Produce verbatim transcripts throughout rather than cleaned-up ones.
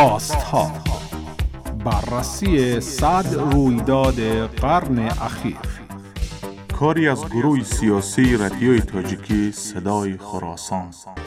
راست‌ها، بررسی صد رویداد قرن اخیر. کاری از گروه سیاسی رادیوی تاجیکی صدای خراسان.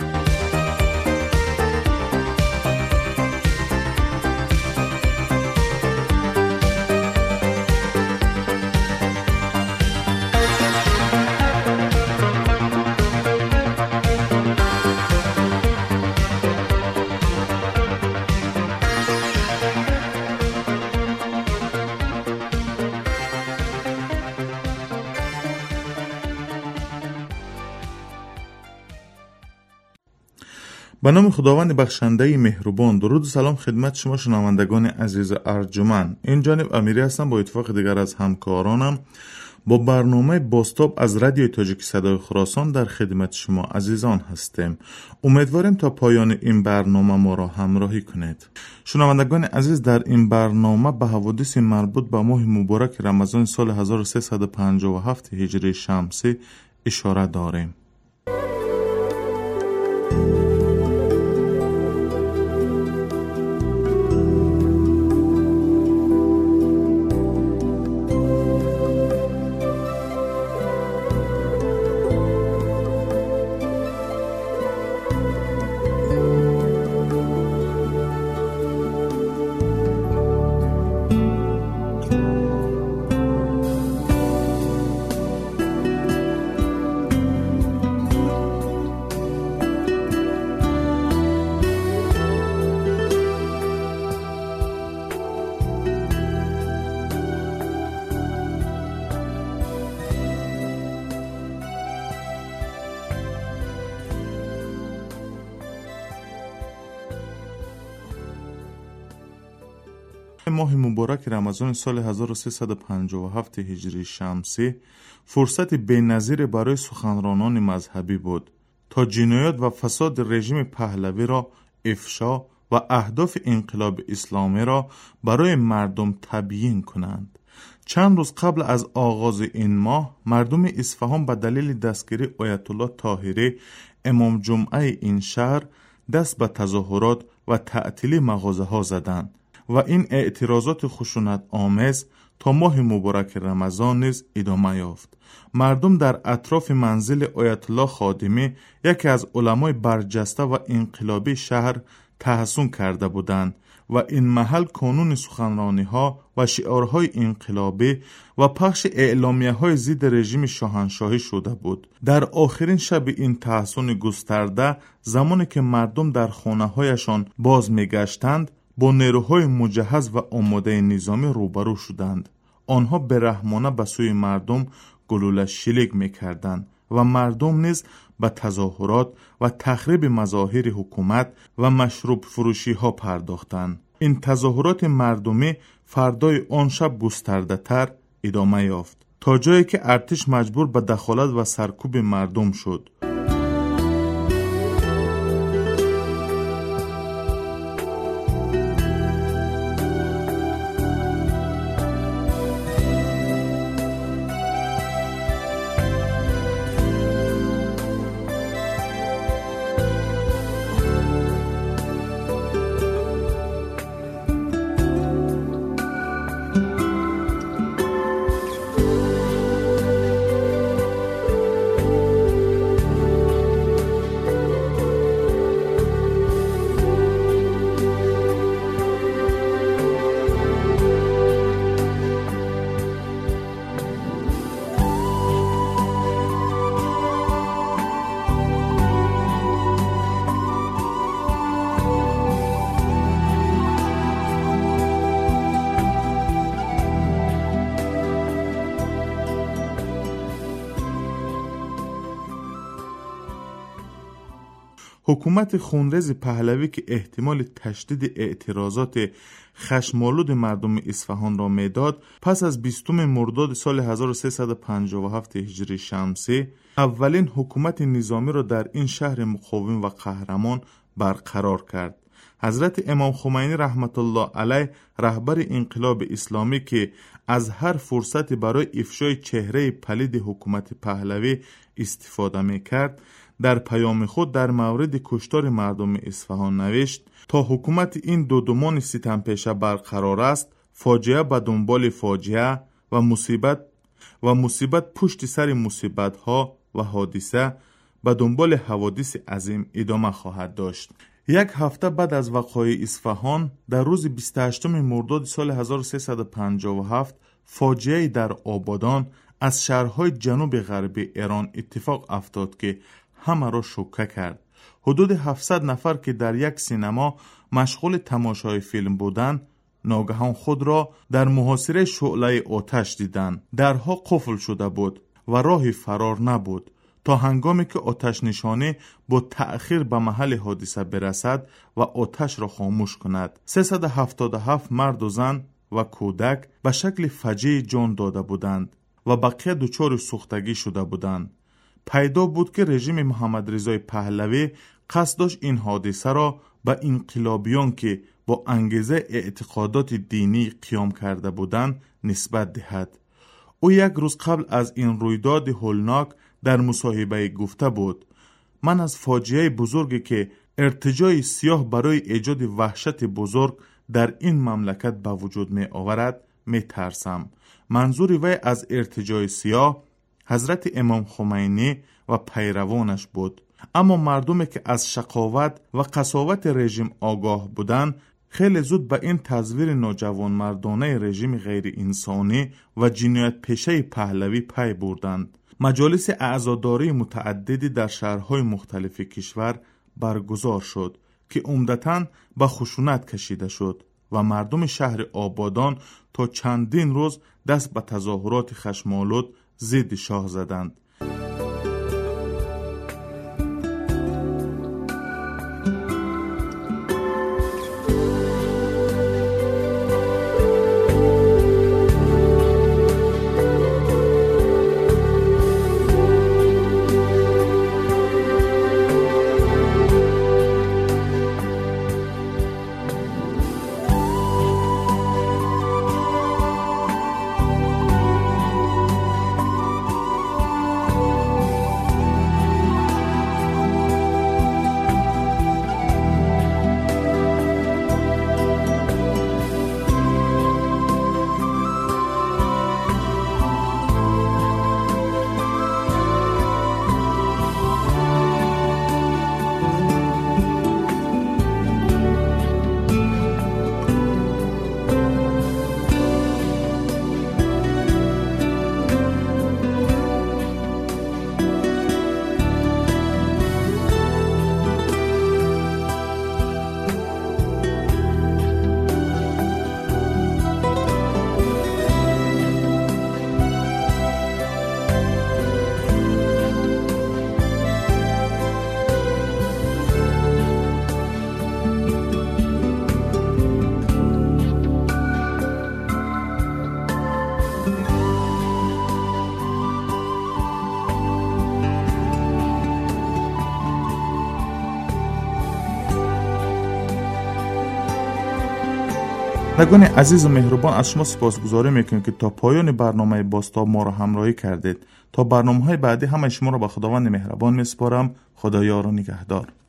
به نام خداوند بخشنده مهربان. درود و سلام خدمت شما شنوندگان عزیز ارجمند. این جانب امیری هستم با اتفاق دیگر از همکارانم با برنامه باستاب از رادیوی تاجیکی صدای خراسان در خدمت شما عزیزان هستیم. امیدواریم تا پایان این برنامه ما را همراهی کنید. شنوندگان عزیز، در این برنامه به حوادث مربوط به ماه مبارک رمضان سال هزار و سیصد و پنجاه و هفت هجری شمسی اشاره داریم. ماه مبارک رمضان سال هزار و سیصد و پنجاه و هفت هجری شمسی فرصت بی‌نظیر برای سخنرانان مذهبی بود تا جنایات و فساد رژیم پهلوی را افشا و اهداف انقلاب اسلامی را برای مردم تبیین کنند. چند روز قبل از آغاز این ماه مردم اصفهان به دلیل دستگیری آیت الله طاهری امام جمعه این شهر دست به تظاهرات و تعطیلی مغازه‌ها زدند و این اعتراضات خشونت آمیز تا ماه مبارک رمضان نیز ادامه یافت. مردم در اطراف منزل آیت الله خادمی، یکی از علمای برجسته و انقلابی شهر، تحصن کرده بودند و این محل کانون سخنرانی ها و شعارهای انقلابی و پخش اعلامیه های ضد رژیم شاهنشاهی شده بود. در آخرین شب این تحصن گسترده، زمانی که مردم در خانه هایشان باز می گشتند، با نیروهای مجهز و آماده نظامی روبرو شدند. آنها برحمانه به سوی مردم گلوله شلیک می‌کردند و مردم نیز به تظاهرات و تخریب مظاهر حکومت و مشروب فروشی ها پرداختند. این تظاهرات مردمی فردای آن شب گسترده تر ادامه یافت تا جایی که ارتش مجبور به دخالت و سرکوب مردم شد. حکومت خونریز پهلوی که احتمال تشدید اعتراضات خشمالود مردم اصفهان را میداد، پس از بیستم مرداد سال هزار و سیصد و پنجاه و هفت هجری شمسی اولین حکومت نظامی را در این شهر مقاوم و قهرمان برقرار کرد. حضرت امام خمینی رحمت الله علیه، رهبر انقلاب اسلامی که از هر فرصتی برای افشای چهره پلید حکومت پهلوی استفاده میکرد، در پیام خود در مورد کشتار مردم اصفهان نوشت: تا حکومت این دودمان ستمپیشه برقرار است، فاجعه به دنبال فاجعه و مصیبت و مصیبت پشت سر مصیبت ها و حادثه به دنبال حوادث عظیم ادامه خواهد داشت. یک هفته بعد از وقایع اصفهان، در روز بیست و هشتم مرداد سال هزار و سیصد و پنجاه و هفت، فاجعه در آبادان از شهرهای جنوب غربی ایران اتفاق افتاد که همه را شوکه کرد. حدود هفتصد نفر که در یک سینما مشغول تماشای فیلم بودند، ناگهان خود را در محاصره شعله آتش دیدند. درها قفل شده بود و راه فرار نبود تا هنگامی که آتش نشانی با تأخیر به محل حادثه برسد و آتش را خاموش کند. سیصد و هفتاد و هفت مرد و زن و کودک به شکل فجیع جان داده بودند و بقیه دچار سوختگی شده بودند. پیدا بود که رژیم محمد رضای پهلوی قصد داشت این حادثه را به انقلابیان که با انگیزه اعتقادات دینی قیام کرده بودند نسبت دهد. او یک روز قبل از این رویداد هولناک در مصاحبه گفته بود: من از فاجعه بزرگی که ارتجاع سیاه برای ایجاد وحشت بزرگ در این مملکت به وجود می آورد می ترسم. منظور وی از ارتجاع سیاه حضرت امام خمینی و پیروانش بود. اما مردمی که از شقاوت و قساوت رژیم آگاه بودند خیلی زود به این تصویر نوجوان مردانه رژیم غیر انسانی و جنایت پیشه پهلوی پی بردند. مجالس اعزاداری متعددی در شهرهای مختلف کشور برگزار شد که عمدتاً به خشونت کشیده شد و مردم شهر آبادان تا چندین روز دست به تظاهرات خشم‌آلود ضد شاه زدند. نگان عزیز و مهربان، از شما سپاسگزاری میکنیم که تا پایان برنامه بازتاب ما را همراهی کردید. تا برنامه‌های بعدی همه شما را به خداوند مهربان میسپارم. خدایا را نگهدار.